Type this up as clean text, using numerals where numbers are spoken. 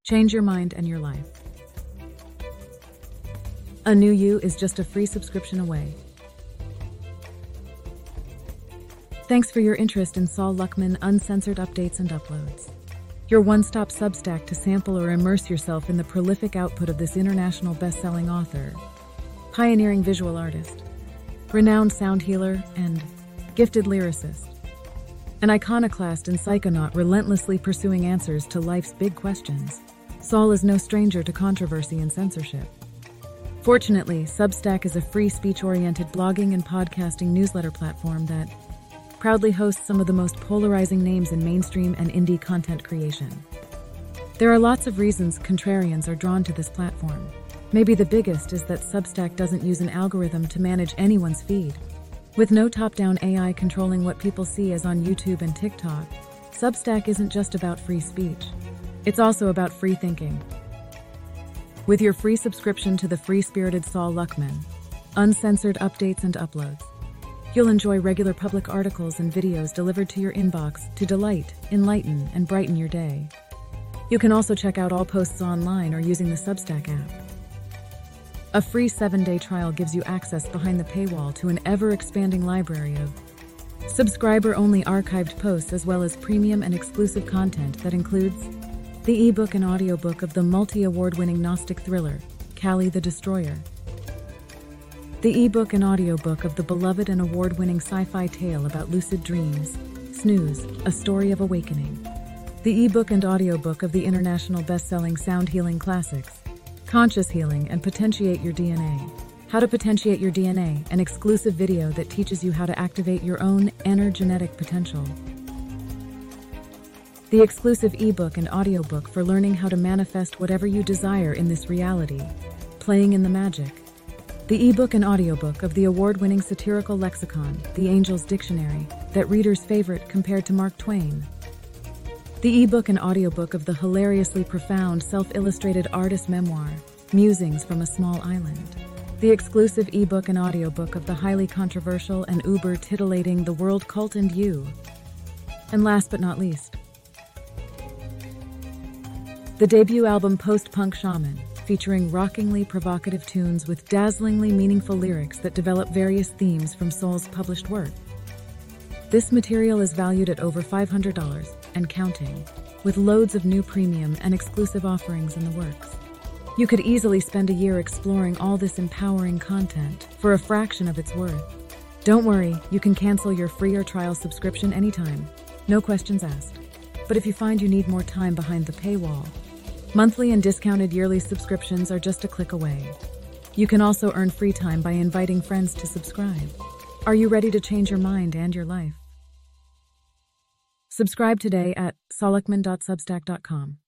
Change your mind and your life. A New You is just a free subscription away. Thanks for your interest in Saul Luckman Uncensored Updates and Uploads. Your one-stop Substack to sample or immerse yourself in the prolific output of this international best-selling author, pioneering visual artist, renowned sound healer, and gifted lyricist. An iconoclast and psychonaut relentlessly pursuing answers to life's big questions, Saul is no stranger to controversy and censorship. Fortunately, Substack is a free speech-oriented blogging and podcasting newsletter platform that proudly hosts some of the most polarizing names in mainstream and indie content creation. There are lots of reasons contrarians are drawn to this platform. Maybe the biggest is that Substack doesn't use an algorithm to manage anyone's feed. With no top-down AI controlling what people see as on YouTube and TikTok, Substack isn't just about free speech. It's also about free thinking. With your free subscription to the free-spirited Saul Luckman, Uncensored Updates and Uploads, you'll enjoy regular public articles and videos delivered to your inbox to delight, enlighten, and brighten your day. You can also check out all posts online or using the Substack app. A free 7-day trial gives you access behind the paywall to an ever-expanding library of subscriber-only archived posts as well as premium and exclusive content that includes the ebook and audiobook of the multi-award-winning Gnostic thriller, Kali the Destroyer, the ebook and audiobook of the beloved and award-winning sci-fi tale about lucid dreams, Snooze, A Story of Awakening, the ebook and audiobook of the international best-selling sound healing classics, Conscious Healing and Potentiate Your DNA, How to Potentiate Your DNA, an exclusive video that teaches you how to activate your own energetic potential, the exclusive ebook and audiobook for learning how to manifest whatever you desire in this reality, Playing in the Magic, the ebook and audiobook of the award-winning satirical lexicon, The Angel's Dictionary, that readers' favorite compared to Mark Twain, the ebook and audiobook of the hilariously profound self-illustrated artist memoir, Musings from a Small Island, the exclusive ebook and audiobook of the highly controversial and uber-titillating The World Cult and You, and last but not least, the debut album Post-Punk Shaman, featuring rockingly provocative tunes with dazzlingly meaningful lyrics that develop various themes from Soul's published work. This material is valued at over $500 and counting, with loads of new premium and exclusive offerings in the works. You could easily spend a year exploring all this empowering content for a fraction of its worth. Don't worry, you can cancel your free or trial subscription anytime. No questions asked. But if you find you need more time behind the paywall, monthly and discounted yearly subscriptions are just a click away. You can also earn free time by inviting friends to subscribe. Are you ready to change your mind and your life? Subscribe today at sauluckman.substack.com.